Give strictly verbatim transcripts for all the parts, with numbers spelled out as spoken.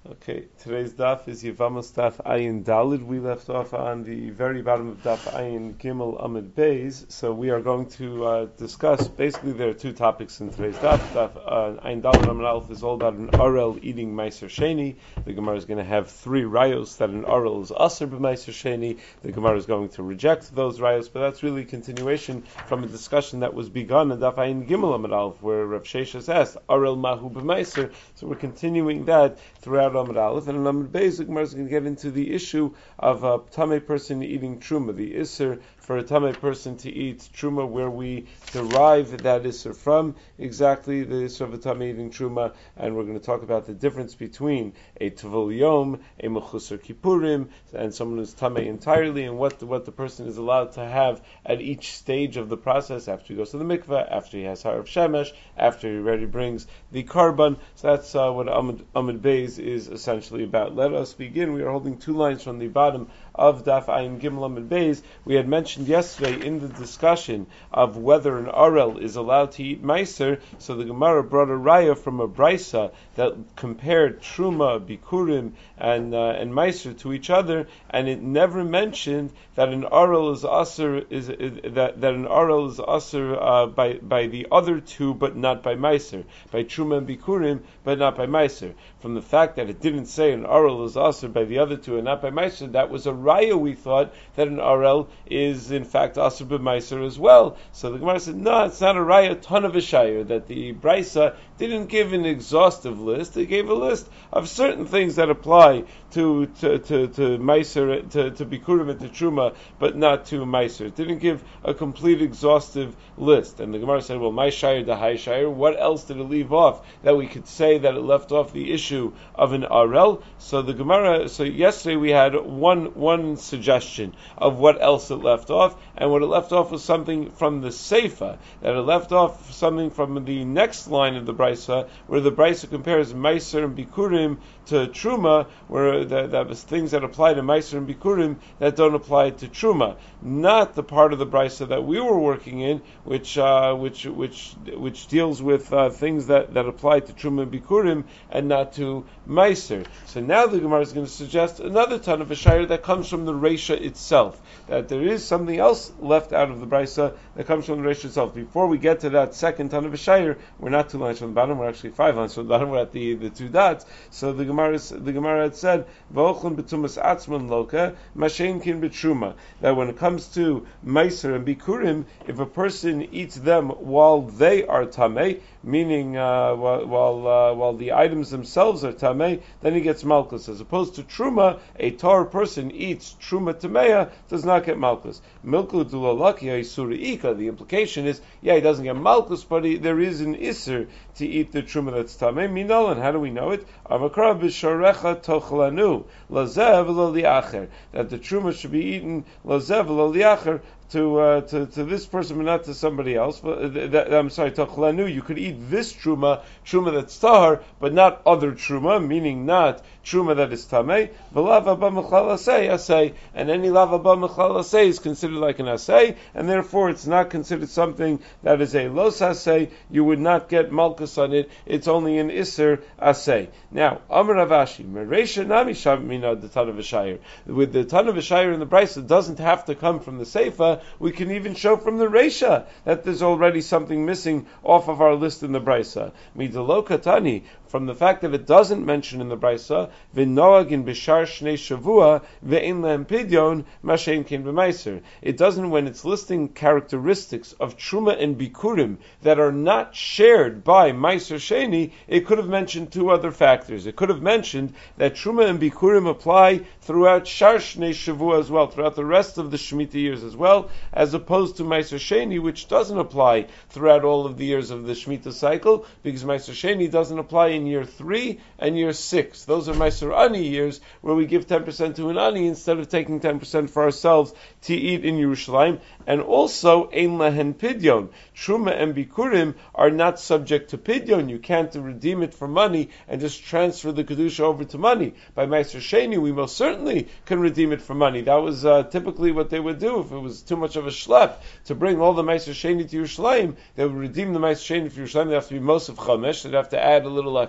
Okay, today's daf is Yevamos daf Ayin Dalid. We left off on the very bottom of daf Ayin Gimel Amid Beis. So we are going to uh, discuss, basically there are two topics in today's daf. Daf uh, Ayin Dalid Amid Aleph is all about an Arel eating Meiser Sheni. The Gemara is going to have three rayos that an Arel is Aser b'Meiser Sheni. The Gemara is going to reject those rayos, but that's really a continuation from a discussion that was begun in daf Ayin Gimel Amid Aleph, where Rav Sheshes asked, Arel Mahu b'Meiser. So we're continuing that throughout Amid Aleph, and in Amid Beis, the Gemara is going to get into the issue of a Tamei person eating Truma, the Isser for a Tamei person to eat Truma, where we derive that Isser from, exactly the Isser of a Tamei eating Truma, and we're going to talk about the difference between a Tavol Yom, a Mechusar Kippurim, and someone who's Tamei entirely, and what the, what the person is allowed to have at each stage of the process, after he goes to the mikveh, after he has Harav Shemesh, after he already brings the Karban. So that's uh, what Amid, Amid Beis is essentially about. Let us begin. We are holding two lines from the bottom of Daf Ayin Gimel Amid Beis. We had mentioned yesterday in the discussion of whether an Arel is allowed to eat Meiser, so the Gemara brought a raya from a Brisa that compared Truma, Bikurim, and uh, and Meiser to each other, and it never mentioned that an Arel is Aser is, is that, that an Arel is Aser uh, by by the other two, but not by Meiser, by Truma and Bikurim, but not by Meiser. From the fact that it didn't say an Arel is Aser by the other two and not by Meiser, that was a raya. We thought that an Arel is in fact Aser b'Meiser as well. So the Gemara said, no, it's not a raya, ton of a shayr, that the Brisa didn't give an exhaustive list. It gave a list of certain things that apply to to to, to Meiser, to, to Bikurim and to Truma, but not to Meiser. It didn't give a complete exhaustive list. And the Gemara said, well, my shayr, the high shayr, what else did it leave off that we could say that it left off the issue of an Arel? So the Gemara, so yesterday we had one one suggestion of what else it left off, and what it left off was something from the Seifa, that it left off something from the next line of the Brisa, where the Brisa compares Meiser and Bikurim to Truma, where that, that was things that apply to Meiser and Bikurim that don't apply to Truma. Not the part of the Brisa that we were working in, which uh, which which which deals with uh, things that, that apply to Truma and Bikurim and not to Meiser. So now the Gemara is going to suggest another ton of a shayr that comes from the Reisha itself, that there is something else left out of the Brisa that comes from the Reisha itself. Before we get to that second ton of a shayr, we're not two lines from the bottom, we're actually five lines from the bottom, we're at the, the two dots. So the Gemara the Gemara had said, V'ochlin b'tumas atzman loka, mashen kin b'truma, that when it comes to Meiser and Bikurim, if a person eats them while they are tamei, meaning uh, while while, uh, while the items themselves are tamei, then he gets malchus. As opposed to Truma, a tar person eats Truma tameya, does not get malchus. Milku dulalaki ha'isuri ika. The implication is, yeah, he doesn't get malchus, but he, there is an isser to eat the Truma that's tamei. Minol, and how do we know it? Avakra b'sharecha tochlanu lazev lo liacher, that the Truma should be eaten lazev lo liacher, to, uh, to to this person, but not to somebody else. But, uh, that, I'm sorry, tochlanu. You could eat this truma, truma that's tahar, but not other truma, meaning not truma that is tamei. V'lav haba mechlal asay, asay, and any lav haba mechlal asay is considered like an asay, and therefore it's not considered something that is a los asay. You would not get malchus on it. It's only an iser asay. Now, Amar Rav Ashi, mereisha nami shav mina the ton of a shayr. With the ton of a shayr in the Brisa, it doesn't have to come from the Seifa. We can even show from the Reisha that there's already something missing off of our list in the Brisa. Midalo katani, from the fact that it doesn't mention in the Brisa, v'noag in bishar shnei shavua ve'in lehem pidyon mashen kin b'meiser. It doesn't, when it's listing characteristics of Truma and Bikurim that are not shared by Meiser Sheni, it could have mentioned two other factors. It could have mentioned that Truma and Bikurim apply throughout shar shnei shavua as well, throughout the rest of the Shemitah years as well, as opposed to Meiser Sheni, which doesn't apply throughout all of the years of the Shemitah cycle, because Meiser Sheni doesn't apply in year three and year six. Those are Meiser Ani years, where we give ten percent to an Ani instead of taking ten percent for ourselves to eat in Yerushalayim. And also, Ein Lehen Pidyon. Truma and Bikurim are not subject to Pidyon. You can't redeem it for money and just transfer the Kedusha over to money. By Meiser Sheni, we most certainly can redeem it for money. That was uh, typically what they would do if it was too much of a schlep to bring all the Meiser Sheni to Yerushalayim. They would redeem the Meiser Sheni for Yerushalayim. They have to be most of Chamesh. They'd have to add a little extra.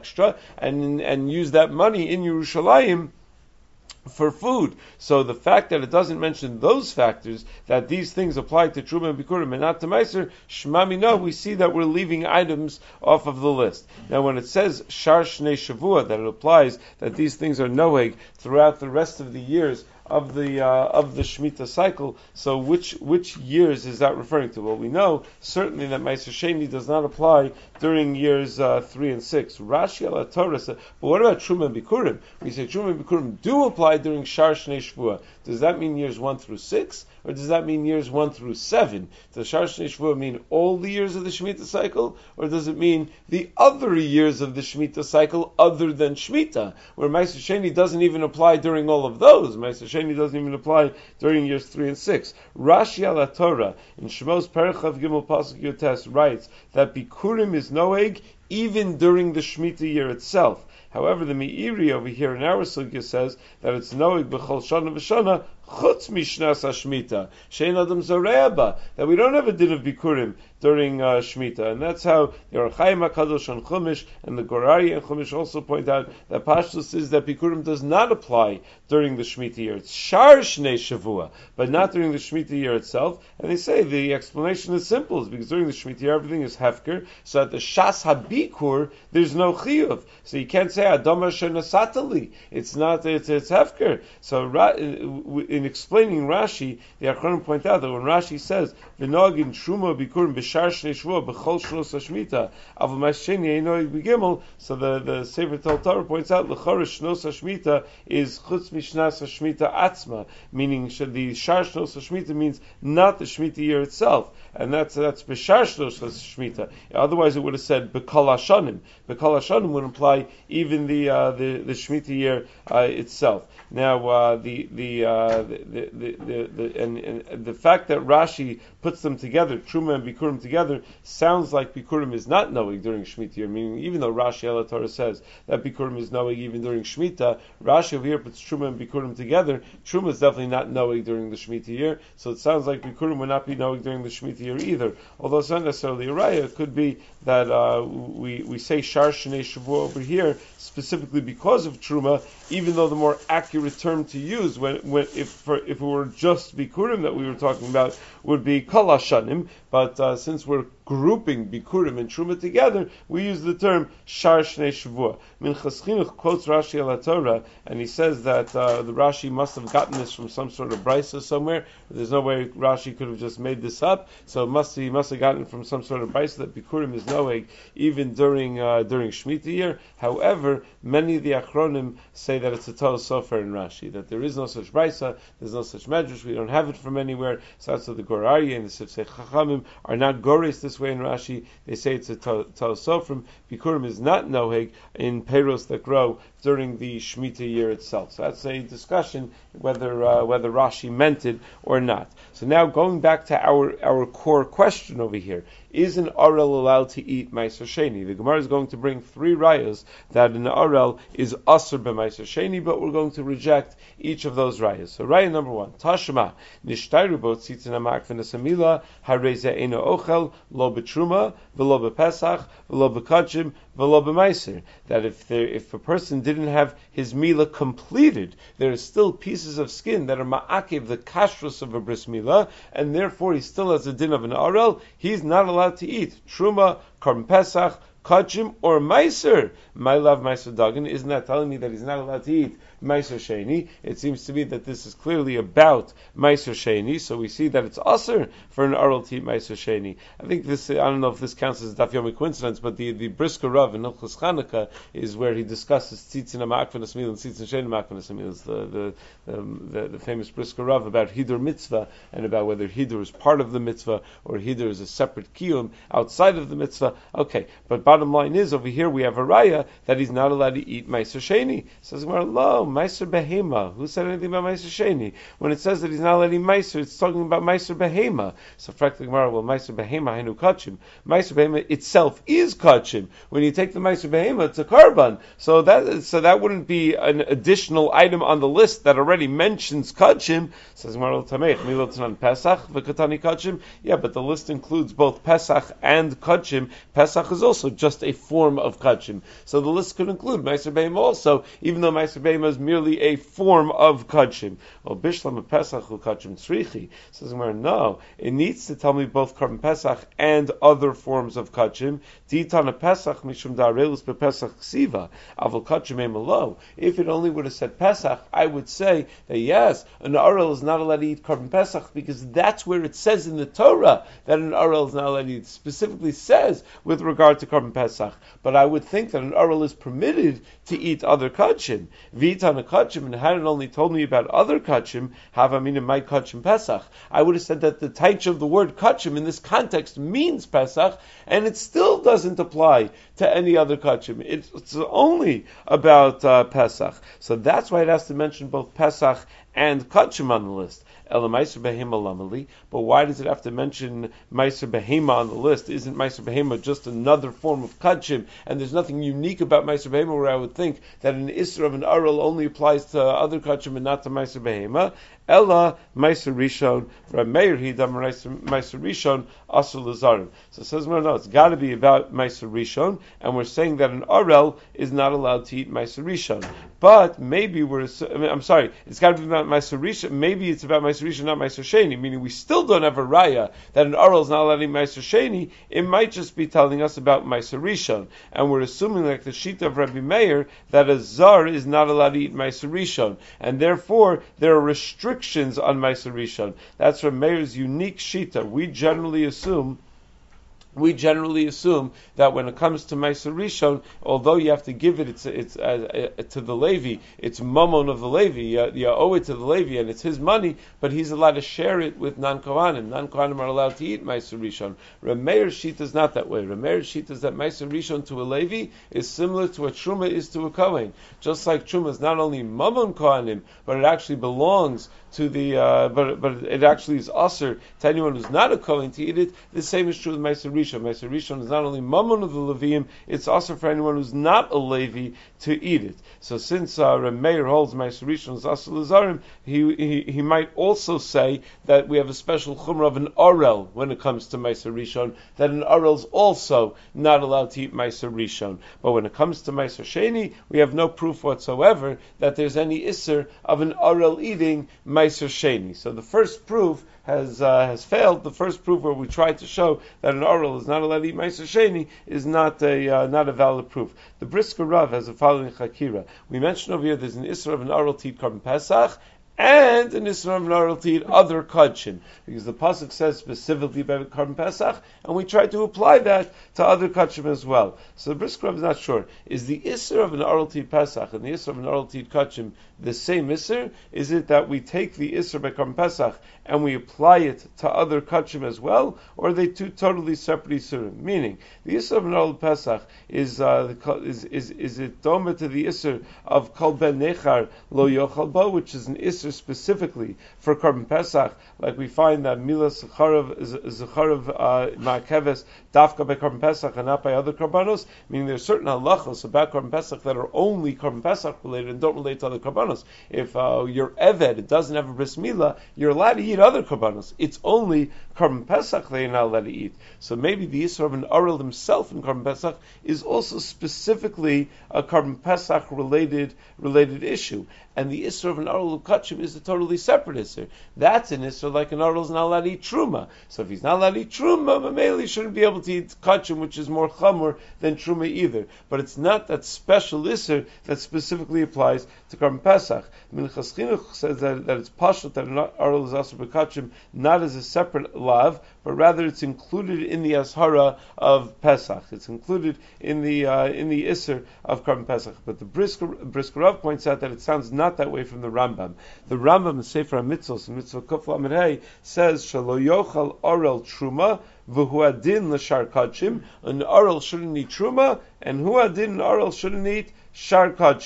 extra and and use that money in Yerushalayim for food. So the fact that it doesn't mention those factors, that these things apply to Truma and Bikurim and not to Meiser, Shmami no, we see that we're leaving items off of the list. Now when it says Shar Shnei Shavua, that it applies that these things are Noeg throughout the rest of the years of the uh, of the Shemitah cycle. So which which years is that referring to? Well, we know certainly that Meiser Sheni does not apply during years uh, three and six. Rashi al Torah says, but what about Truma and Bikurim? We say Truma and Bikurim do apply during Shar Shnei Shvua. Does that mean years one through six, or does that mean years one through seven? Does Shar Shnei Shvua mean all the years of the Shemitah cycle, or does it mean the other years of the Shemitah cycle other than Shemitah, where Meiser Sheni doesn't even apply during all of those? Meiser Sheni doesn't even apply during years three and six. Rashi al Torah in Shemos Perichav Gimel Pasuk Yotes writes that Bikurim is Noeg even during the Shemitah year itself. However, the Meiri over here in our sugya says that it's Noeg b'chol shana v'shana chutz mishnas hashmita shein adam zoreaba, that we don't have a din of Bikurim during uh, Shemitah, and that's how the Ohr HaChaim HaKadosh on Chumash and the Gorari and Chumash also point out that Pashtus is that Bikurim does not apply during the Shemitah year. It's Shar Shnei Shavua, but not during the Shemitah year itself. And they say the explanation is simple, is because during the Shemitah year everything is hefker, so at the Shas HaBikur there's no chiyuv, so you can't say Adama Shenasatali. It's not. It's it's hefker. So in explaining Rashi, the Achronim point out that when Rashi says V'nogin Truma Bikurim B'Shar Shnei Shvua B'Chol Shlos HaShmita Aval Ma'asheni Einoig B'Gimel. So the the Sefer Torah points out L'Chorish Shnos HaShmita is Chutz Mishnas HaShmita Atzma, meaning the Shar Shnos HaShmita means not the Shemitah year itself, and that's that's B'Shar Shnos HaShmita. Otherwise, it would have said B'Kol Hashanim. B'Kol Hashanim would imply even the uh, the the Shemitah year uh, itself. Now uh, the the, uh, the, the the the and, and the fact that Rashi puts them together, Truma and Bikurim together, sounds like Bikurim is not knowing during Shemitah year. Meaning, even though Rashi al Torah says that Bikurim is knowing even during Shemitah, Rashi over here puts Truma and Bikurim together. Truma is definitely not knowing during the Shemitah year, so it sounds like Bikurim would not be knowing during the Shemitah year either. Although it's not necessarily a raya, it could be that uh, we we say Shar Shnei Shavua over here specifically because of Truma, even though the more accurate term to use when, when if for, if it were just Bikurim that we were talking about would be Kol Hashanim, but uh, since we're grouping Bikurim and Truma together, we use the term Shar Shnei Shavua. Minchas Chinuch quotes Rashi al Torah, and he says that uh, the Rashi must have gotten this from some sort of brisa somewhere. There's no way Rashi could have just made this up, so it must he must have gotten it from some sort of brisa that Bikurim is noeg even during uh, during Shemitah year. However, many of the Achronim say that it's a Torah Sofer in Rashi, that there is no such brisa, there's no such medrash, we don't have it from anywhere. So that's what the Gorari and the Sifsei Chachamim are not goris this way in Rashi. They say it's a Torah Sofer. Bikurim is not noeg in peiros that grow during the Shemitah year itself. So that's a discussion whether uh, whether Rashi meant it or not. So now going back to our, our core question over here, is an Arel allowed to eat Meiser Sheni? The Gemara is going to bring three rayas that an Arel is Asr b'Meiser Sheni, but we're going to reject each of those rayas. So raya number one, Tashma, Nishtayru bo tzitzin ha'mak v'nesamila, hareze eino ochel, lo b'truma, v'lo b'pesach, v'lo b'kachim, v'lo b'meiser. That if there, if a person didn't have his mila completed, there are still pieces of skin that are ma'akev, the kashrus of a bris milah, and therefore he still has a din of an Arel, he's not allowed to eat Truma, Karm Pesach, Kachim, or Meiser. My love, Meiser Dagan. Isn't that telling me that he's not allowed to eat Meiser Sheni? It seems to me that this is clearly about Meiser Sheni, so we see that it's Aser for an Arel to eat Meiser Sheni. I think this, I don't know if this counts as a Daf Yomi coincidence, but the, the Brisker Rav in Hilchos Chanukah is where he discusses Tzitzin HaMa'ak v'Nesmil and Tzitzin Sheni HaMa'ak v'Nesmil. It's the, the, um, the, the famous Brisker Rav about Hidur Mitzvah and about whether Hidur is part of the Mitzvah or Hidur is a separate Kiyum outside of the Mitzvah. Okay, but bottom line is, over here we have a raya that he's not allowed to eat Meiser Sheni. Says Gemara, lo, Meiser Behema. Who said anything about Meiser Sheni? When it says that he's not allowed to eat Meiser, it's talking about Meiser Behema. So frankly, Gemara, well, Meiser Behema hainu kachim. Meiser Behema itself is kachim. When you take the Meiser Behema, it's a karban. So that so that wouldn't be an additional item on the list that already mentions kachim. Says Gemara, Tamech Milotanan Pesach v'Katani kachim. Yeah, but the list includes both Pesach and kachim. Pesach is also just just a form of kachim. So the list could include Meiser Behema also, even though Meiser Behema is merely a form of kachim. Well, Bishlam Pesach hu kachim tzrichi. Says no, it needs to tell me both Karban Pesach and other forms of kachim. Ditana Pesach mishum da'arelus bePesach ksiva avol kachim emelo. If it only would have said Pesach, I would say that yes, an arel is not allowed to eat Karban Pesach because that's where it says in the Torah that an arel is not allowed to eat. It specifically says with regard to Karban Pesach. But I would think that an arel is permitted to eat other kachim. Vitana kachim, and had it only told me about other kachim, have I mean in my kachim Pesach, I would have said that the taich of the word kachim in this context means Pesach, and it still doesn't apply to any other kachim. It's, it's only about uh, Pesach. So that's why it has to mention both Pesach and kachim on the list. Ela Meiser Behema Lamali, but why does it have to mention Meiser Behema on the list? Isn't Meiser Behema just another form of kachim? And there's nothing unique about Meiser Behema where I would think that an Isra of an Arel only applies to other kachim and not to Meiser Behema. Ella Meiser Rishon, Rav Meir Hidam Meiser Rishon Asur Lazarim. So it says no, no, it's got to be about Meiser Rishon, and we're saying that an Arel is not allowed to eat Meiser Rishon. But maybe we're, I mean, I'm sorry, it's got to be about Meiser Rishon. Maybe it's about Meiser Rishon, not Meiser Sheni. Meaning we still don't have a raya that an Arel is not allowed to eat Meiser Sheni. It might just be telling us about Meiser Rishon, and we're assuming like the Shita of Rabbi Meir that a Zar is not allowed to eat Meiser Rishon, and therefore there are restrictions on Meiser Rishon. That's Rabbi Meir's unique Shita. We generally assume We generally assume that when it comes to Meiser Rishon, although you have to give it, it's, it's uh, uh, to the Levi, it's Mammon of the Levi, you, you owe it to the Levi, and it's his money, but he's allowed to share it with non-Kohanim. Non-Kohanim are allowed to eat Meiser Rishon. Reb Meir's Shita is not that way. Reb Meir's Shita is that Meiser Rishon to a Levi is similar to what Truma is to a Kohen. Just like Truma is not only Mammon Kohanim, but it actually belongs to the, uh, but but it actually is usher to anyone who's not a Kohen to eat it. The same is true with Meiser Rishon. Meiser Rishon is not only Mammon of the Leviim, it's also for anyone who's not a Levi to eat it. So since uh, Reb Meir holds Meiser Rishon is Asur Lazarim, he, he he might also say that we have a special chumrah of an Arel when it comes to Meiser Rishon, that an Arel is also not allowed to eat Meiser Rishon. But when it comes to Meiser Sheni, we have no proof whatsoever that there's any Isser of an Arel eating Meiser Sheni. So the first proof has uh, has failed. The first proof where we tried to show that an Arel is not allowed to eat Meiser Sheni is not a uh, not a valid proof. The Brisker Rav has a following chakira. We mentioned over here there's an Isra of an Arel to eat Karban Pesach and an Isra of an Arel to eat other kachim, because the pasuk says specifically about Karban Pesach, and we try to apply that to other kachim as well. So the Brisker Rav is not sure. Is the Isra of an Arel to eat Pesach and the Isra of an Arel to eat kachim the same Isser? Is it that we take the Isser by Karban Pesach and we apply it to other kachim as well, or are they two totally separate Isserim? Meaning, the Isser of an Arel Pesach is uh, the, is is is it doma to the Isser of Kol Ben Nechar Lo Yochal Bo, which is an Isser specifically for Karban Pesach, like we find that Mila Zecharav Zecharav Ma'akeves Dafka by Karban Pesach and not by other Karbanos. Meaning, there are certain halachos about Karban Pesach that are only Karban Pesach related and don't relate to other Karbanos. If uh, your Eved it doesn't have a bris milah, you're allowed to eat other Karbanos. It's only Karban Pesach that you're not allowed to eat. So maybe the Yisra of an Arel himself in Karban Pesach is also specifically a Karban Pesach related related issue. And the Isra of an Arel of Kachim is a totally separate Isra. That's an Isra like an Arel is not allowed to eat Truma. So if he's not allowed to eat Truma, Mameli he shouldn't be able to eat Kachim, which is more Chamor than Truma either. But it's not that special Isra that specifically applies to Karban Pesach. Minchas Chinuch says that, that it's pashut that an Arel is Asur B'Kachim not as a separate lav, but rather it's included in the Ashara of Pesach. It's included in the uh, in the Isser of Karban Pesach. But the Brisker, Brisker Rav points out that it sounds not that way from the Rambam. The Rambam in Sefer HaMitzvos, in Mitzvah Kuf Lamed Hey, says, Shalo yochal Arel Truma, v'hu adin l'shar kachim, an Arel shouldn't eat Truma, and hu adin an Arel shouldn't eat Shar Kachim.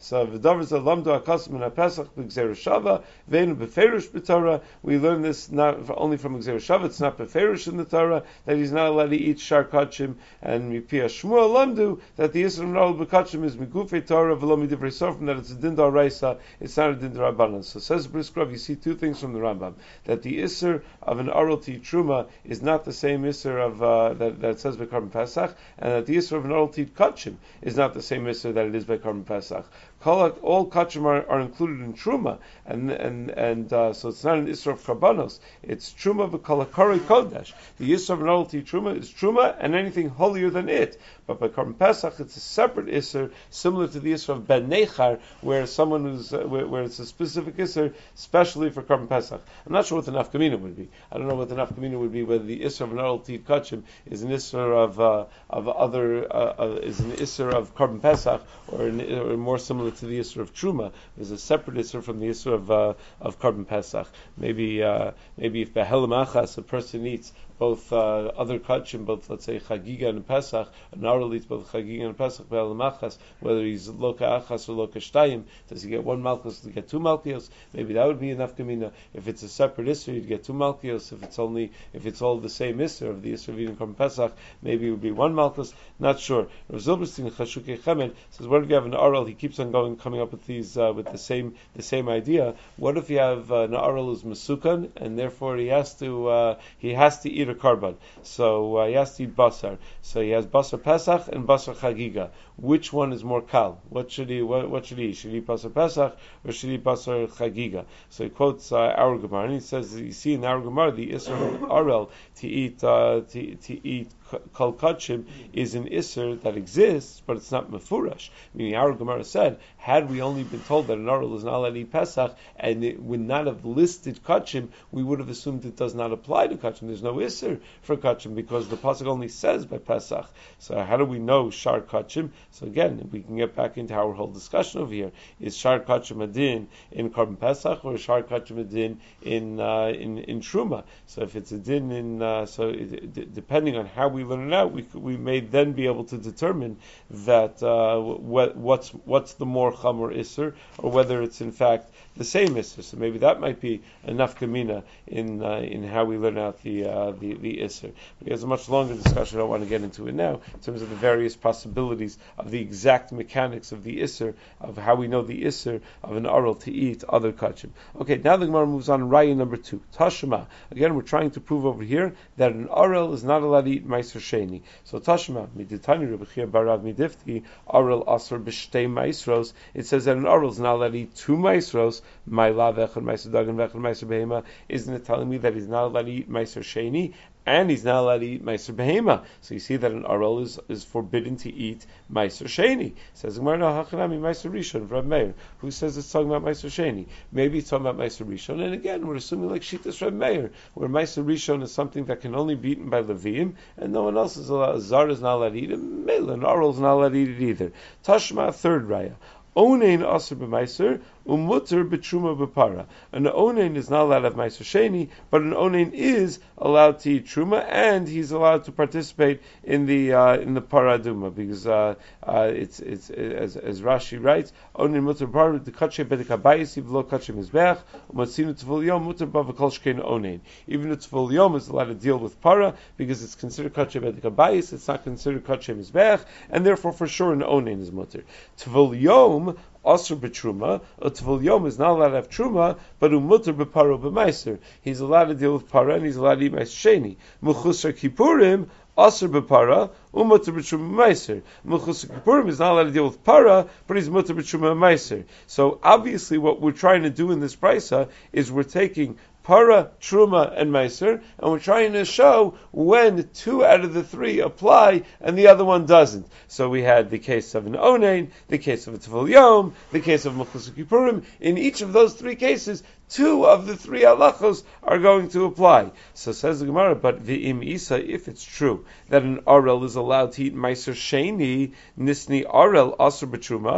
So v'davar zeh lamdu akasim in HaPesach b'gzeira shava ve'enu beferish b'Torah. We learn this not only from gzeira shava; it's not beferish in the Torah that he's not allowed to eat shar kachim. And mipia Shmuel lamdu that the Yisur Na'al b'kachim is migufei Torah v'lo midivrei sofrim, that it's a din d'oraisa, it's not a din d'Rabbanan. So says Briskrov, you see two things from the Rambam, that the Isser of an oral to truma is not the same Isser of uh, that, that it says by Karban Pesach, and that the Isser of an oral to kachim is not the same Isser that it is by Karban Pesach. All kachim are, are included in truma, and and and uh, so it's not an Isser of karbanos. It's truma v'kalakari kodesh. The Isser of an oral to truma is truma and anything holier than it. But by Karban Pesach, it's a separate Isser, similar to the Isser of Ben Nechar, where someone who's uh, where, where it's a specific Isser, especially for Karban Pesach. I'm not sure what the nafkamina would be. I don't know what the nafkamina would be, whether the Isser of an oral to kachim is an Isser of uh, of other uh, uh, is an Isser of Karban Pesach, or, an, or more similar to the Isser of Truma. There's a separate Isser from the Isser of uh, of Karban Pesach. Maybe uh, maybe if Behelim Achas a person eats both uh, other kachim, both let's say Chagiga and Pesach, an oral eats both Chagiga and Pesach, Behelim Achas, whether he's Loka Achas or Loka Shtayim, does he get one Malchus, does he get two Malchios? Maybe that would be enough Kamina. If it's a separate Isser, you'd get two Malchios. If it's only if it's all the same Isser of the Isser of eating Karban Pesach, maybe it would be one Malchus. Not sure. Rav Zilberstein Chashukei Chemed says, what if you have an oral? He keeps on going, coming up with these uh, with the same the same idea. What if you have uh, an oral who's Mesukan, and therefore he has to uh, he has to eat a karban? So uh, he has to eat basar. So he has basar Pesach and basar Chagiga. Which one is more kal? What should he what, what should he eat? Should he eat basar Pesach or should he eat basar Chagiga? So he quotes uh, our Gemara, and he says, you see in our Gemara the Isser oral to eat uh, to, to eat kol kachim is an Isser that exists, but it's not mefurash. Meaning our Gemara said, had we only been told that an oral is not allowed to eat Pesach, and it would not have listed kachim, we would have assumed it does not apply to kachim. There's no Isser for kachim because the pasuk only says by Pesach. So how do we know shar kachim? So again, we can get back into our whole discussion over here. Is shar kachim a din in Karban Pesach or shar kachim a din in uh, in in Truma? So if it's a din in, uh, so it, d- depending on how we learn it out, we we may then be able to determine that uh, what, what's what's the more chamor Isser, or whether it's in fact the same Isser. So maybe that might be enough kamina in uh, in how we learn out the uh, the, the Isser. But there's a much longer discussion. I don't want to get into it now in terms of the various possibilities of the exact mechanics of the Isser, of how we know the Isser of an oral to eat other kachim. Okay, now the Gemara moves on. Raya number two, Tashma. Again, we're trying to prove over here that an oral is not allowed to eat Meiser Sheni. So Tashma, miditani Rebechia Barav midifti, oral asr b'shtei Meisros. It says that an oral is not allowed to eat two Meisros. My lav echad Meiser Dagan v'echad Meiser Behema. Isn't it telling me that he's not allowed to eat Meiser Sheni? And he's not allowed to eat Meiser Behema. So you see that an oral is, is forbidden to eat Meiser Sheni. Says Gemara, no, Hachanami Meiser Rishon, Rav Meir. Who says it's talking about Meiser Sheni? Maybe it's talking about Meiser Rishon. And again, we're assuming like Shitas Rav Meir, where Meiser Rishon is something that can only be eaten by Leviim, and no one else is allowed. Zar is not allowed to eat it. Mela, an oral is not allowed to eat it either. Tashma, third raya. Onein asr b'meiser, umutter b'truma b'para. An onein is not allowed to have meiser sheni, but an onein is allowed to eat truma, and he's allowed to participate in the uh, in the paraduma, because uh, uh, it's it's as, as Rashi writes, onein mutter b'para the kache bedekabayis v'lo kache mizbeach umatzinu tzvul yom mutter b'v'kol shkein onein. Even the tzvul yom is allowed to deal with para because it's considered kache bedekabayis, it's not considered kache mizbeach, and therefore for sure an onein is mutter. Tzvul yom Asr b'truma, a tvul yom is not allowed to have truma, but umutter b'paro b'meiser. He's allowed to deal with para and he's allowed to eat meiser sheni. Mechusar kippurim, asr b'para, umutter b'truma b'meiser. Mechusar kippurim is not allowed to deal with para, but he's mutter b'truma b'meiser. So obviously, what we're trying to do in this brisa is we're taking para, truma, and meiser, and we're trying to show when two out of the three apply and the other one doesn't. So we had the case of an onein, the case of a tvul yom, the case of mechusar kippurim. In each of those three cases, two of the three halachos are going to apply. So says the Gemara, but v'im isa, if it's true that an orel is allowed to eat meiser sheni, nisni orel asur b'truma,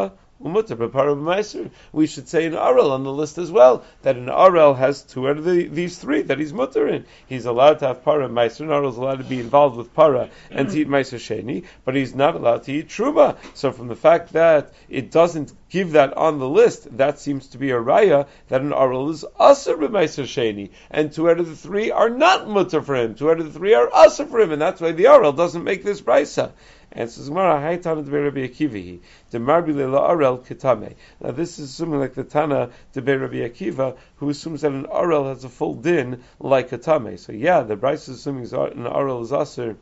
umutar bepara b'maiser. We should say an arel on the list as well, that an arel has two out of the, these three that he's mutar in. He's allowed to have para and meiser, an arel is allowed to be involved with para and to eat meiser sheni, but he's not allowed to eat truma. So from the fact that it doesn't give that on the list, that seems to be a raya that an arel is asur b'meiser sheni, and two out of the three are not mutar for him. Two out of the three are asur for him, and that's why the arel doesn't make this brisa. And so Gemara, Hay Tana de Rabbi Akiva, de Marbi Leila Arel Kitame. Now this is assuming like the Tana de Rabbi Akiva, who assumes that an Arel has a full din like a Tame. So yeah, the Bryce is assuming an Arel is Aser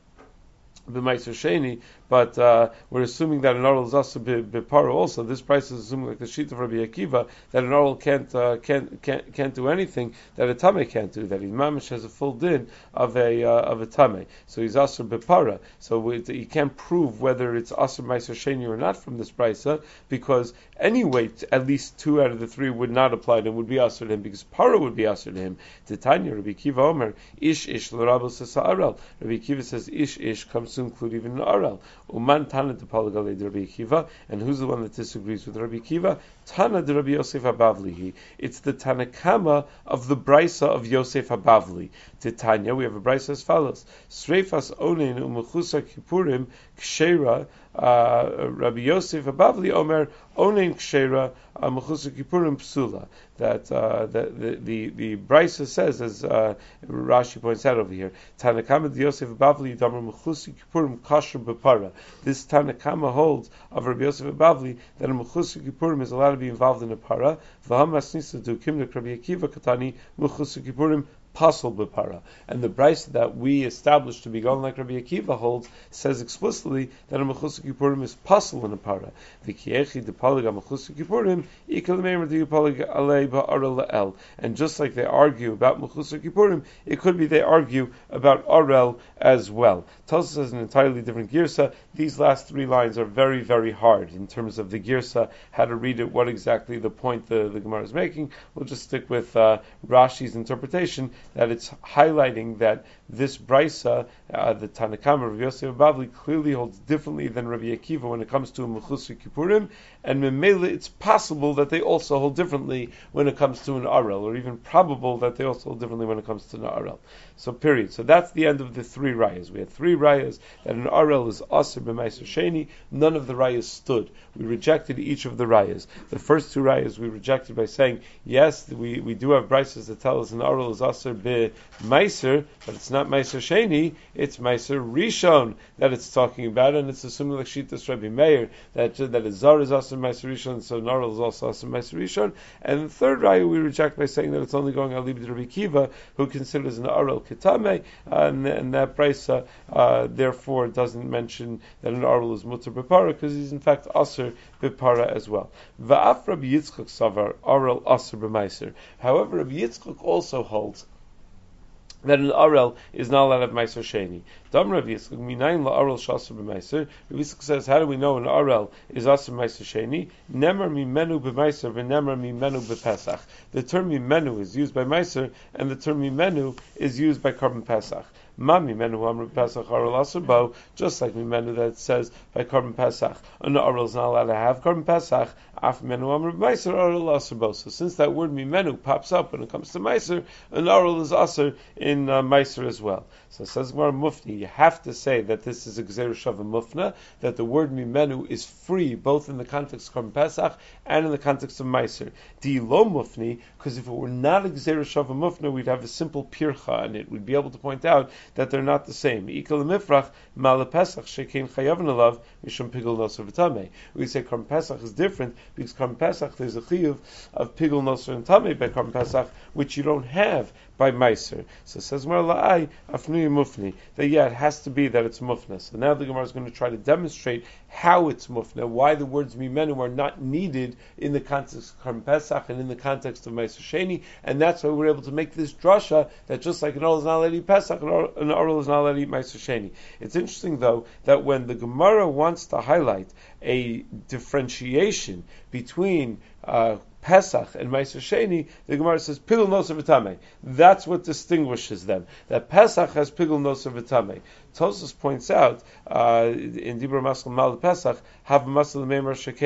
b'maiser sheni, but uh, we're assuming that an oral is also b'paro also. This price is assuming, like the sheet of Rabbi Akiva, that an oral can't, uh, can't can't can't do anything that a tame can't do. That he mamish has a full din of a uh, of a tame. So he's also b'para. So we, you can't prove whether it's also maiser sheni or not from this price, uh, because anyway, at least two out of the three would not apply to him, would be asur to him, because para would be asur to him. Titania, Rabbi Akiva Omer, ish ish l'rabel sasa arel. Rabbi Akiva says ish ish comes to include even an arel. Uman Tana de Palagale de Rabbi Akiva, and who's the one that disagrees with Rabbi Akiva? Tana de Rabbi Yosef Habavli. It's the Tanakama of the Brisa of Yosef Habavli. Titania, we have a Brisa as follows: Sreifas onin u'mechusa kippurim kshera. Uh, Rabbi Yosef Habavli Omer onin kshera mechusa kippurim psula. That uh, the the the, the Brisa says, as uh, Rashi points out over here, Tanakama de Yosef Habavli damer mechusa kippurim kasher bepara. This Tanakama holds of Rabbi Yosef Habavli that a mechusa kippurim is allowed to be involved in a para. V'ham masnisa to kimnik Rabbi Akiva katani mechusa kippurim pasal b'para. And the Brisa that we established to be going like Rabbi Akiva holds says explicitly that a mechusa kippurim is pasal in a para. V'kiechi de palig mechusa kippurim ikal meimer de palig alei ba'arel la'el. And just like they argue about mechusa kippurim, it could be they argue about arel as well. Tosfos has an entirely different girsa. These last three lines are very, very hard in terms of the girsa, how to read it, what exactly the point the, the Gemara is making. We'll just stick with uh, Rashi's interpretation, that it's highlighting that this Brisa, uh, the Tanakama of Yosef Bavli, clearly holds differently than Rabbi Akiva when it comes to Mechusa Kippurim, and Memela, it's possible that they also hold differently when it comes to an Arel, or even probable that they also hold differently when it comes to an Arel. So period. So that's the end of the three rayas. We had three rayas that an Arel is Aser b'Maiser Sheni. None of the rayas stood. We rejected each of the rayas. The first two rayas we rejected by saying, yes, we, we do have brises that tell us an Arel is Aser b'Maiser, but it's not Maiser Sheni, it's Maiser Rishon that it's talking about, and it's assuming like Shittas Rabbi Meir, that that a Zar is Aser Maiser Rishon, so an Arel is also Aser Maiser Rishon. And the third raya we reject by saying that it's only going Alib de Rabbi Akiva, who considers an Arel Ketame, and, and that Brisa uh, therefore doesn't mention that an Arel is Mutter Bepara, because he's in fact Aser Bepara as well. Va'af Rabbi Yitzchak Savar Arel Aser B'Maiser. However, Rabbi Yitzchak also holds that an Arel is not allowed to have Maiser Sheni. Dam Rabbi Yitzchak, minayin la'arel shasur b'maiser. Rabbi Yitzchak says, how do we know an Arel is Asur Maiser Sheni? Nemer mimenu b'maiser v'nemer mimenu b'pesach. The term mimenu is used by Maiser, and the term mimenu is used by Korban Pesach. Ma mimenu amru Pesach Arel Asur bo, just like mimenu that it says by Korban Pesach, an Arel is not allowed to have Korban Pesach. Af mimenu amru Maiser Arel Asur bo. So since that word mimenu pops up when it comes to Maiser, an Arel is Asur in uh, Maiser as well. So it says Gemara Mufni, you have to say that this is a Gzeir Shava Mufna, that the word Mimenu is free, both in the context of Korban Pesach and in the context of Meiser. Di lo Mufni, because if it were not a Gzeir Shava Mufna, we'd have a simple Pircha, and it would be able to point out that they're not the same. Ikal Mifrach, Mala Pesach, Shekein Chayavan Alav, Mishum Pigul Nosor V'Tamei. We say Korban Pesach is different, because Korban Pesach, there's a Chiyuv of Pigul Nosor and Tamei by Korban Pesach, which you don't have by Meiser. So it says Gemara La'ai, Afnu Mufni, that yeah, it has to be that it's mufna. So now the Gemara is going to try to demonstrate how it's mufna, why the words mimenu are not needed in the context of Korban Pesach and in the context of Meiser Sheni, and that's why we're able to make this drasha that just like an oral is not allowed to eat Pesach, an oral is not allowed to eat Meiser Sheni. It's interesting though that when the Gemara wants to highlight a differentiation between uh, Pesach and Meiser Sheni, the Gemara says Pigul Nosor V'Tamei. That's what distinguishes them. That Pesach has Pigul Nosor V'Tamei. Tosfos points out uh, in Dibur Masal Mal Pesach, have Masal Meimer Shekein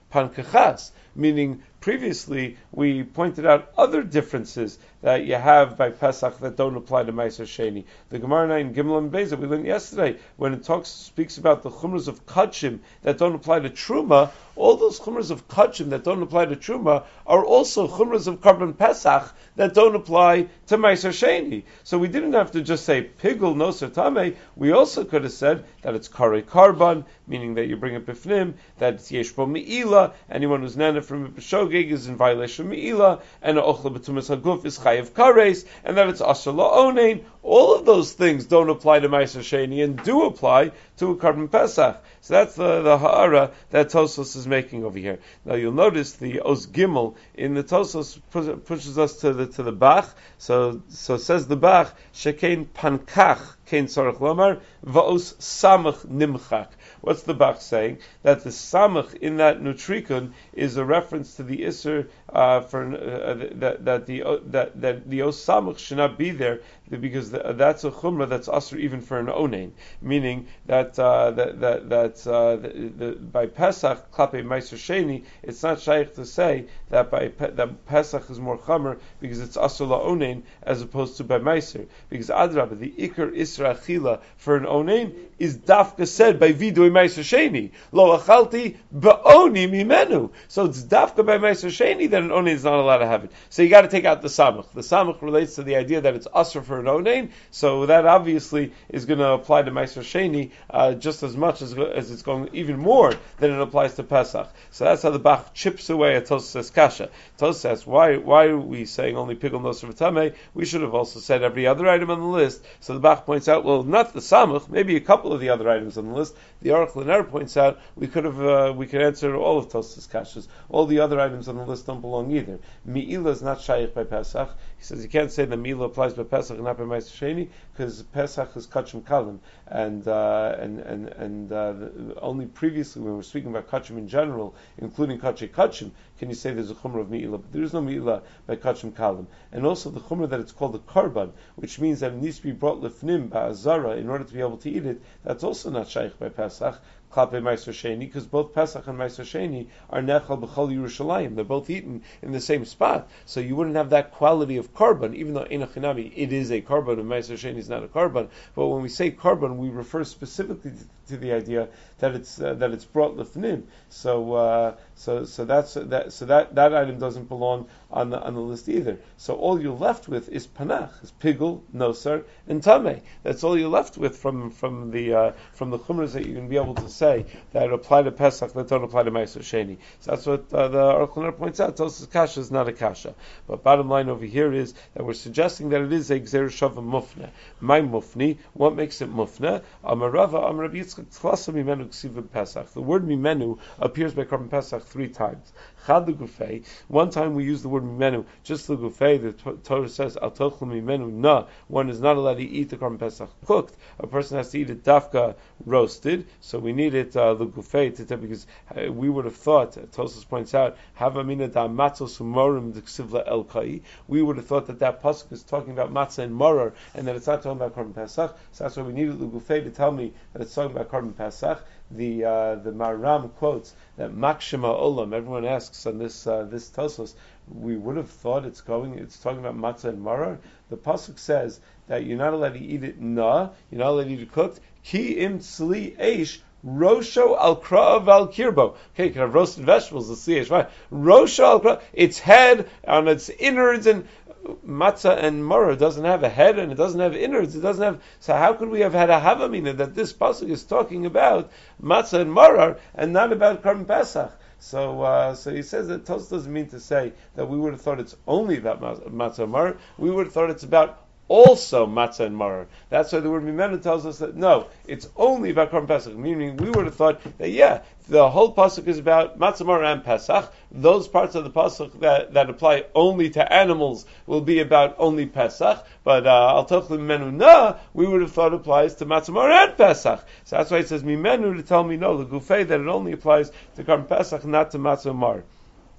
pankachas, meaning previously we pointed out other differences that you have by Pesach that don't apply to Meiser Sheni. The Gemara in Gimel and Beis that we learned yesterday, when it talks speaks about the chumras of kachim that don't apply to Truma, all those chumras of kachim that don't apply to Truma are also chumras of Karban Pesach that don't apply to Meiser Sheni. So we didn't have to just say pigul noser tamei. We also could have said that it's karei karban, meaning that you bring a bifnim, that it's yeshbo meila. Anyone who's nana from a b'shogeg is in violation of meila, and a ochla b'tumas haguf is chayev kares, and that it's asher la'onein. All of those things don't apply to Meiser Sheni and do apply to a Karban Pesach. So that's the, the ha'ara that Tosfos is making over here. Now you'll notice the Os Gimel in the Tosfos pushes us to the to the Bach. So so says the Bach, Shekein pankach kein tzarich lomar va'os samach nimchak. What's the Bach saying? That the samach in that nutrikun is a reference to the iser uh, for uh, that that the uh, that that the os samach should not be there because the, uh, that's a chumrah that's asr even for an onein, meaning that uh, that that that uh, the, the, by Pesach klape meiser sheni, it's not shaykh to say that by that Pesach is more chamer because it's asr la onein as opposed to by meiser, because adrabah the ikar isra achila for an onein is dafka said by vidui meiser sheni lo achalti ba'oni mimenu. So it's dafka by meiser sheni that an onein is not allowed to have it. So you got to take out the samach. The samach relates to the idea that it's asr for an onein, so that obviously is going to apply to meiser sheni uh, just as much as as it's going, even more than it applies to Pesach. So that's how the Bach chips away at Tosfos Kasha. Tosfos says, why why are we saying only pigul noser v'tamei? We should have also said every other item on the list. So the Bach points out, well, not the samach, maybe a couple of the other items on the list. The Aruch LaNer points out we could have uh, we could answer all of Tosfos Kashas. All the other items on the list don't belong either. Me'ila is not shaykh by Pesach. He says you can't say that Me'ila applies by Pesach and not by Meiser Sheni because Pesach is kachim kalim, and uh, and and and uh, the, only previously when we were speaking about kachim in general, including kachim kachim, can you say there's a chumrah of Me'ila? But there is no Me'ila by kachim kalim, and also the chumrah that it's called a karban, which means that it needs to be brought lifnim ba'azara in order to be able to eat it. That's also not shaykh by Pesach. Klape Meiser Sheni, because both Pesach and Meiser Sheni are Nechal B'chol Yerushalayim. They're both eaten in the same spot, so you wouldn't have that quality of karban, even though Ein Chinami it is a karban and Meiser Sheni is not a karban. But when we say karban, we refer specifically to, to the idea that it's uh, that it's brought lifnim. So uh, so so that's that so that, that item doesn't belong on the on the list either. So all you're left with is panach, is pigul, nosar, and tameh. That's all you're left with from from the uh, from the chumras that you're going to be able to say that apply to Pesach that don't apply to Meiser Sheni. So that's what uh, the Aruch LaNer points out. Tosfos Kasha is not a kasha. But bottom line over here is that we're suggesting that it is a gzer shava mufna. My mufni, what makes it mufna? Amarava Amar Rabbi Yitzchak tlasa mimenu ksiv Pesach. The word mimenu appears by Karban Pesach three times. Chad l'gufei. One time we use the word mimenu just l'gufei. The Torah says al tochlu mimenu na. One is not allowed to eat the Karban Pesach cooked. A person has to eat it dafka roasted. So we need it uh, l'gufei to because uh, we would have thought. Uh, Tosfos points out havamina da matzos umorim d'ksivla el kai. We would have thought that that pasuk is talking about matzah and morar, and that it's not talking about Karban Pesach. So that's why we needed l'gufei to tell me that it's talking about Karban Pesach. The uh, the Maram quotes that Makshema Olam. Everyone asks on this uh, this Tosfos. We would have thought it's going. It's talking about matzah and marar. The pasuk says that you're not allowed to eat it na. You're not allowed to eat it cooked. Ki im tzli eish rosho al kra'av al kirbo. Okay, you can have roasted vegetables. The tzli eish, right? Rosho al kra'av. Its head on its innards, and matzah and maror doesn't have a head and it doesn't have innards. It doesn't have. So how could we have had a havamina that this pasuk is talking about matzah and maror and not about Karban Pesach? So, uh, so he says that Tosfos doesn't mean to say that we would have thought it's only about matzah and maror. We would have thought it's about also matzah and maror. That's why the word mimenu tells us that no, it's only about Karban Pesach. Meaning, we would have thought that yeah, the whole pasuk is about matzah, maror, and Pesach. Those parts of the pasuk that, that apply only to animals will be about only Pesach. But al tochlu mimenu na, we would have thought applies to matzah, maror, and Pesach. So that's why it says mimenu to tell me no, the gufei that it only applies to Karban Pesach, not to matzah and maror.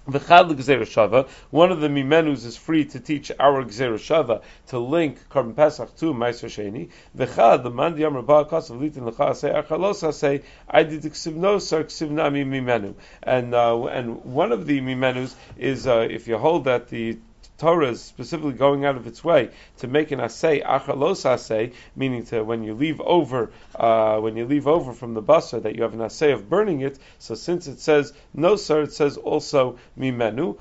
V'chad l'gzeira shava. One of the mimenus is free to teach our gzeira shava to link Karban Pesach to Meiser Sheni. V'chad the man diyam rabba kasav litin l'cha say achalos say I did ksiv nosar ksiv nami mimenu. And uh, and one of the mimenus is uh, if you hold that the Torah is specifically going out of its way to make an asay achalos asay, meaning to when you leave over uh, when you leave over from the basar that you have an asay of burning it. So since it says no sir, it says also mimenu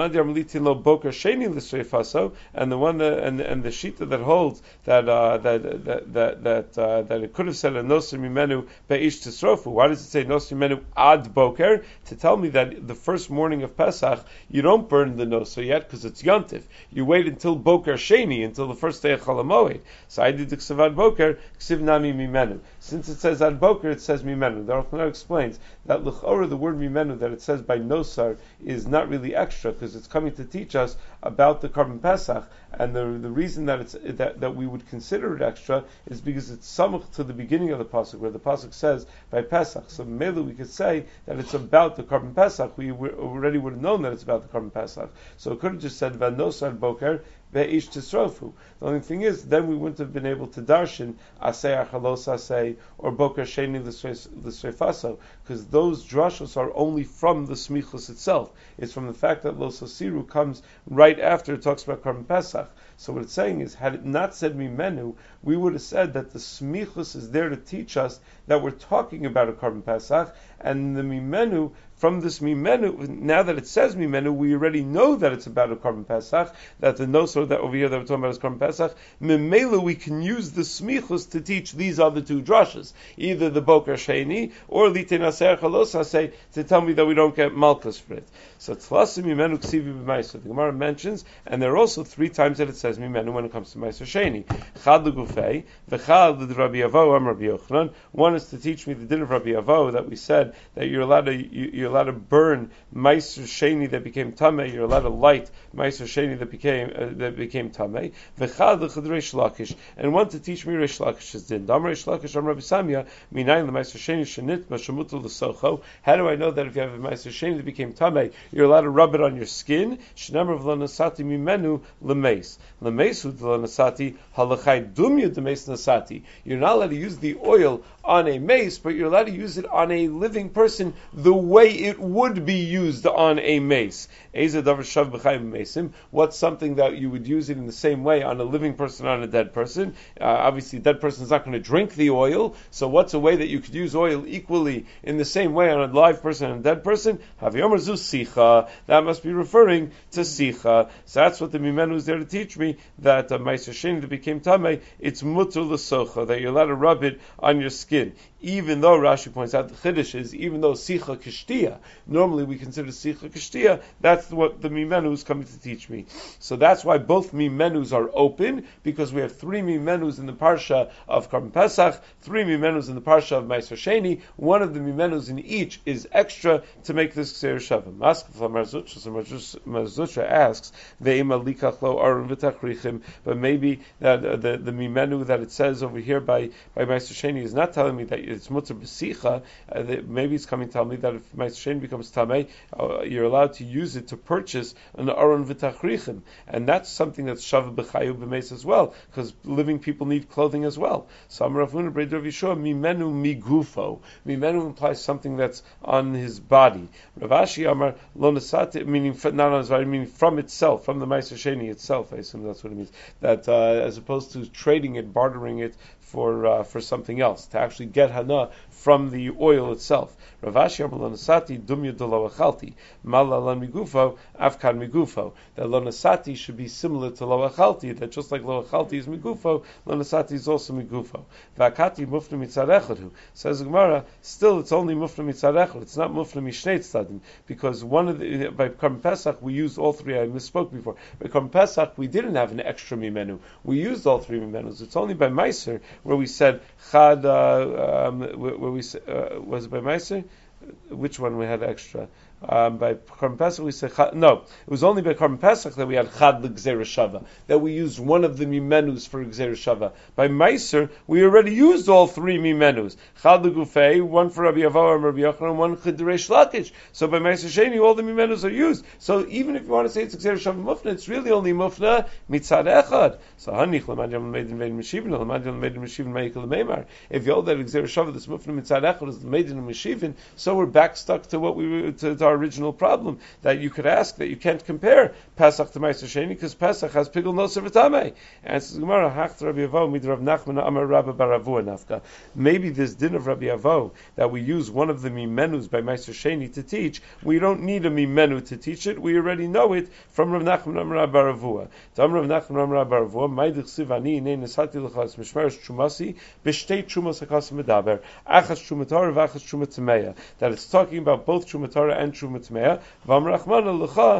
lo boker sheni l'sreifaso, and the one that, and and the shita that holds that uh, that that that that, uh, that it could have said a noser mimenu beish tisrofu. Why does it say noser mimenu ad boker? To tell me that the first morning of Pesach you don't burn the noser yet because it's yontif. You wait until Boker Sheni, until the first day of Chol HaMoed. So I did the Ksiv Ad Boker, Ksiv Nami Mimenu. Since it says Ad Boker, it says Mimenu. The Aruch LaNer explains that L'chora, the word Mimenu that it says by Nosar, is not really extra because it's coming to teach us about the Karban Pesach. And the the reason that it's that, that we would consider it extra is because it's samach to the beginning of the pasuk, where the pasuk says by Pesach. So maybe we could say that it's about the Karban Pesach. We already would have known that it's about the Karban Pesach. So it could have just said Vanosar Boker Ve'ish Tisrofu. The only thing is, then we wouldn't have been able to darshan Asay Achalos Asay or Boker Sheni L'Sreifaso, because those drashos are only from the smichus itself. It's from the fact that Lo Sosiru comes right after it talks about Karban Pesach. So what it's saying is, had it not said Mimenu, we would have said that the smichus is there to teach us that we're talking about a Karban Pesach, and the Mimenu, from this Mimenu, now that it says Mimenu, we already know that it's about a Karban Pesach, that the nosor that over here that we're talking about is Karban Pesach. Mimelu, we can use the smichus to teach these other two drashas, either the Boker Sheni or Litin Aser Chalos Asay, to tell me that we don't get Malkus for it. So Tzlasim Mimenu Ksivi B'Maiser. The Gemara mentions, and there are also three times that it says Mimenu when it comes to Meiser Sheni. Chad L'Gufei, V'chad L'Rabbi Avo, Am Rabbi Yochanan. One is to teach me the din of Rabbi Avo, that we said that you're allowed to you, you're allowed to burn Meiser Sheni that became Tameh. You're allowed to light Meiser Sheni that became uh, that became Tameh. V'chad L'Chad Reish Lakish, and one to teach me Reish Lakish's din. Dam Reish Lakish Am Rabbi Samya Minayin L'Meiser Sheni Shenit Mashamutul L'Socho. How do I know that if you have a Meiser Sheni that became Tameh, you're allowed to rub it on your skin? Shnamar V'Lanasati Mimenu L'Meis L'Meisu L'Lanasati Halachai Dumya D'Meis Nasati. You're not allowed to use the oil on a mace, but you're allowed to use it on a living person the way it would be used on a mace. What's something that you would use it in the same way on a living person, on a dead person? Uh, obviously, a dead person is not going to drink the oil, so what's a way that you could use oil equally in the same way on a live person and a dead person? That must be referring to sicha. So that's what the Mimenu is there to teach me, that uh, Meiser Sheni that became Tameh, it's mutter l'socha, that you're allowed to rub it on your skin. Even though Rashi points out the chiddush is, even though sicha kishtia, normally we consider sicha kishtia, that's what the mimenu is coming to teach me. So that's why both mimenus are open, because we have three mimenus in the parsha of Karban Pesach, three mimenus in the parsha of Meiser Sheni. One of the mimenus in each is extra to make this Gzeir Shava. Marzutra asks, Ve'ima likach lo aron v'tachrichim, but maybe that uh, the the mimenu that it says over here by by Meiser Sheni is not telling me that it's mutter b'sicha. Uh, maybe it's coming to tell me that if Meiser Sheni becomes tamei, uh, you're allowed to use it to purchase an aron v'tachrichim, and that's something that's shava b'chayu b'meis as well, because living people need clothing as well. So Amar Rav Huna B'rei Rav Yeshua, mimenu migufo. Mimenu implies something that's on his body. Rav Ashi Amar lo nasati, meaning not on his body, meaning from itself, from the Meiser Sheni itself. I assume that's what it means. That uh, as opposed to trading it, bartering it for uh, for something else, to actually get hana from the oil itself. Rav Ashi Amar lo nasati dumya de lo achalti mala lan migufo afkan migufo. That lo nasati should be similar to lo achalti. That just like lo achalti is migufo, lo nasati is also migufo. Vakati mufna mitzarechadu. Says Gemara, still it's only mufna mitzarechad. It's not mufna mishnei tzadim, because one of the by Karban Pesach we used all three. I misspoke before. By Karban Pesach we didn't have an extra mimenu. We used all three mimenus. It's only by Meiser where we said chad. Uh, um, where we uh, was it by Meiser? Which one we had extra? Um, by Korban Pesach we say chad, no. It was only by Korban Pesach that we had chad l'gzeira shava, that we used one of the mimenus for gzeira shava. By Meiser we already used all three mimenus. Chad l'gufei, one for Rabbi Avoah and Rabbi Yochanan, one for Reish Lakish. So by Meiser Sheni all the mimenus are used. So even if you want to say it's gzeira shava mufna, it's really only mufna mitzad echad. So hanich l'madjam l'meidin v'ein meshivin, l'madjam l'meidin meshivin ma'ikal l'meimar. If you hold that gzeira shava, this mufna mitzad echad is l'meidin and meshivin, so we're back stuck to what we were to, to our original problem that you could ask that you can't compare Pesach to Meiser Sheni because Pesach has pigul noser v'tamei. And says Gemara, Hacht Rabbi Avo mid Rav Nachman Amar Rabba Baravua nafka. Maybe this din of Rabbi Avo that we use one of the mimenus by Meiser Sheni to teach, we don't need a mimenu to teach it. We already know it from Rav Nachman Amar Rabba Baravua. Tam Rav Nachman Amar Rabba Baravua Maidich Sivani Nei Nesati L'chas Mishmeres Trumasi B'Shtei Trumas Hakas Medaber Achas Trumatora V'Achas Trumatamea. That it's talking about both Trumatora and Trumatamea. That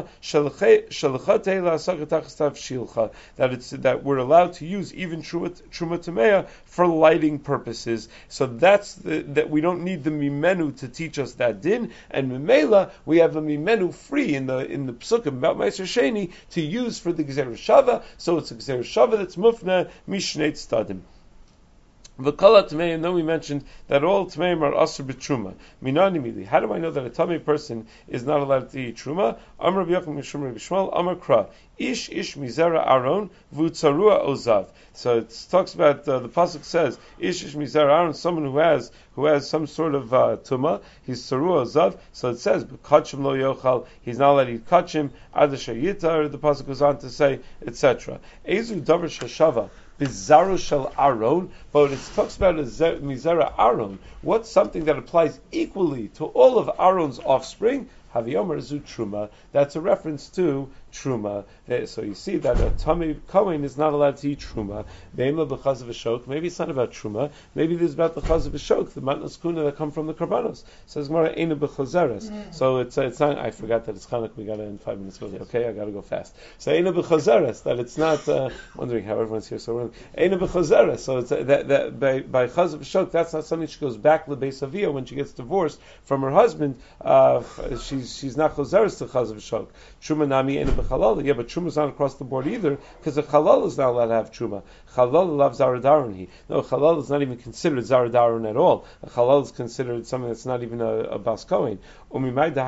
it's that we're allowed to use even Truma Tamea for lighting purposes. So that's the, that we don't need the mimenu to teach us that din, and Mimela we have a mimenu free in the in the psukim about Meiser Sheni to use for the Gzeira Shava. So it's a Gzeira Shava that's mufna mishneit stadim. V'kala Tmeim, and then we mentioned that all Tmeim are asur b'truma. Minani mili. How do I know that a Tamei person is not allowed to eat truma? Amar Rabbi Yochanan Mishum Rabbi Shmuel, Amar Kra. Ish ish mizera aron v'utzarua ozav. So it talks about uh, the pasuk says ish ish mizera aron, someone who has who has some sort of uh, tuma, he's sarua ozav. So it says kachim lo yochal, he's not allowed to eat kachim. Adasha yitar, the pasuk goes on to say, et cetera. Ezu davar shashava. Bizaru shel Aron, but it talks about a mizera Aron. What's something that applies equally to all of Aaron's offspring? Haviyomer zu truma. That's a reference to truma. So you see that a Tamei Kohen is not allowed to eat truma. Maybe it's not about truma. Maybe it is about the chaz of shok, the matnas kuna that come from the karbanos. Says Gemara eina b'chazeres. So it's it's not. I forgot that it's Chanukah. We got it in five minutes. Okay, I got to go fast. So eina b'chazeres, that it's not. Uh, wondering how everyone's here so early. Eina b'chazeres. So it's uh, that that by by chaz of shok, that's not something she goes back to the beis avia when she gets divorced from her husband. Uh, she's she's not chazeres to chaz of shok. Truma nami eina b'chalal. Yeah, but truma is not across the board either because the chalal is not allowed to have truma. Chalal loves zaradarun. No, chalal is not even considered zaradarun at all. A chalal is considered something that's not even a, a bas kohen. How do I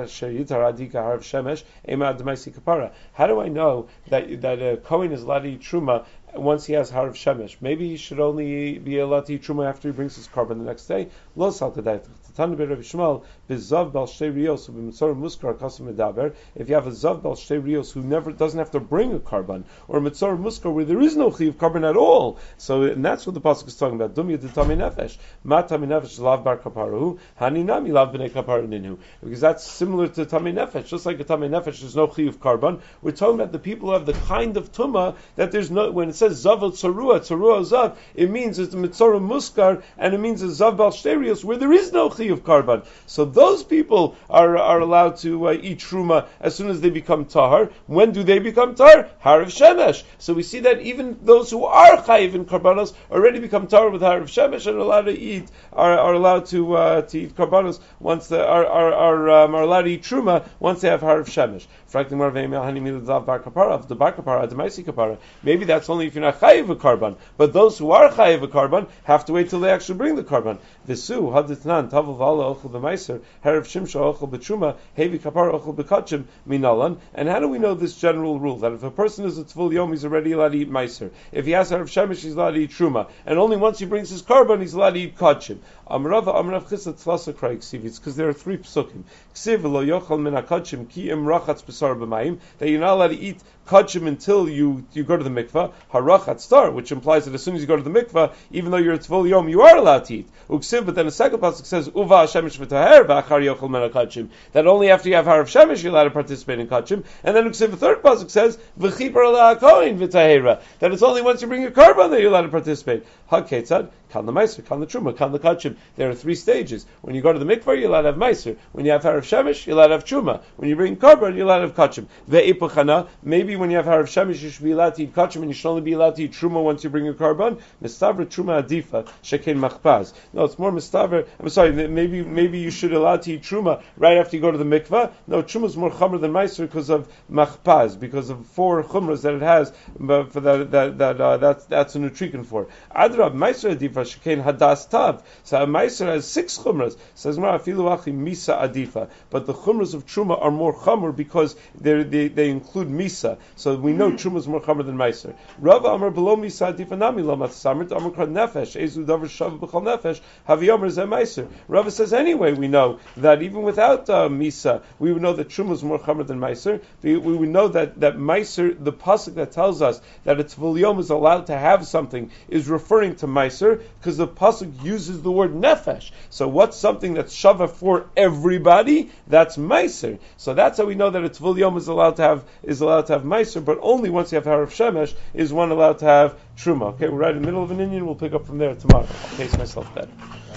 know that that a kohen is allowed to eat truma once he has harav shemesh? Maybe he should only be allowed to eat truma after he brings his korban the next day. Lo salkadayt. If you have a zav bal shtei rios who never doesn't have to bring a korban, or a mitzvah muskar where there is no chiyuv korban at all, so and that's what the pasuk is talking about. Dumya de tamei nefesh, ma tamei nefesh lav bar kaparu, hani nami lav b'nei kaparu ninu, because that's similar to tamei nefesh. Just like a tamei nefesh, there's no chiyuv korban. We're talking about the people who have the kind of tuma that there's no. When it says zav al tzarua, tzarua zav, it means it's a mitzvah muskar, and it means a zav bal shtei rios where there is no chiyuv of karban. So those people are are allowed to uh, eat truma as soon as they become tahar. When do they become tahar? Harav shemesh. So we see that even those who are chayiv in karbanos already become tahar with harav shemesh and are allowed to eat are, are allowed to uh, to eat karbanos once they are are are, um, are allowed to eat truma once they have harav shemesh. Maybe that's only if you're not chayiv a karban, but those who are chayiv a karban have to wait till they actually bring the karban. Visu haditnan tavel v'ala ochel b'meiser harav shimsha ochel b'truma hevi kapar ochel b'kachim minalan. And how do we know this general rule that if a person is a tvul yom, he's already allowed to eat meiser? If he has harav shemesh, he's allowed to eat truma, and only once he brings his karban, he's allowed to eat kachim. Amrava amrav chisa tzlasa krayik sivitz, because there are three psukim. Ksiv lo yochel min hakachim ki im rachatz b'sar b'mayim, that you're not allowed to eat kachim until you, you go to the mikvah. Harachat star, which implies that as soon as you go to the mikvah, even though you're a tvul yom, you are allowed to eat. Uksiv, but then the second pasuk says uva shemesh v'taher v'achar yochel min hakachim, that only after you have harav shemesh you're allowed to participate in kachim. And then Uksiv, the third pasuk says v'chipar la kohen v'tahera, that it's only once you bring your karban that you're allowed to participate. Haketzad kan the meiser, kan the truma, kan the kachim. There are three stages. When you go to the mikvah, you're allowed to have meiser. When you have harav shemesh, you're allowed to have truma. When you bring korban, you're allowed to have kachim. Ve'ipachana, maybe when you have harav shemesh, you should be allowed to eat kachim, and you should only be allowed to eat truma once you bring your korban. Mistavra truma adifa sheken machpaz. No, it's more mistavra. I'm sorry. Maybe maybe you should allow to eat truma right after you go to the mikvah. No, truma is more chamer than meiser because of machpaz, because of four chumras that it has. But for that that that uh, that's that's a nutrican for. Adrab meiser adifa sheken hadas tav. So a meiser has six chumras. Says Mar afilu achi misa adifa. But the chumras of truma are more chamer because they they they include misa. So we know truma is more chamer than meiser. Rav Amar below misa adifa nami lo matsamrit Amar krad nefesh ezu davar shav b'chol nefesh havi Amar zeh meiser. Rav says anyway we know that even without uh, misa we would know that truma is more chamer than meiser. We, we would know that that meiser, the pasuk that tells us that a tvul yom is allowed to have something, is referring to meiser because the pasuk uses the word nefesh. So what's something that's shava for everybody? That's meiser. So that's how we know that a tvul yom is allowed to have is allowed to have meiser, but only once you have harav shemesh is one allowed to have truma. Okay, we're right in the middle of an Indian. We'll pick up from there tomorrow. I'll pace myself better.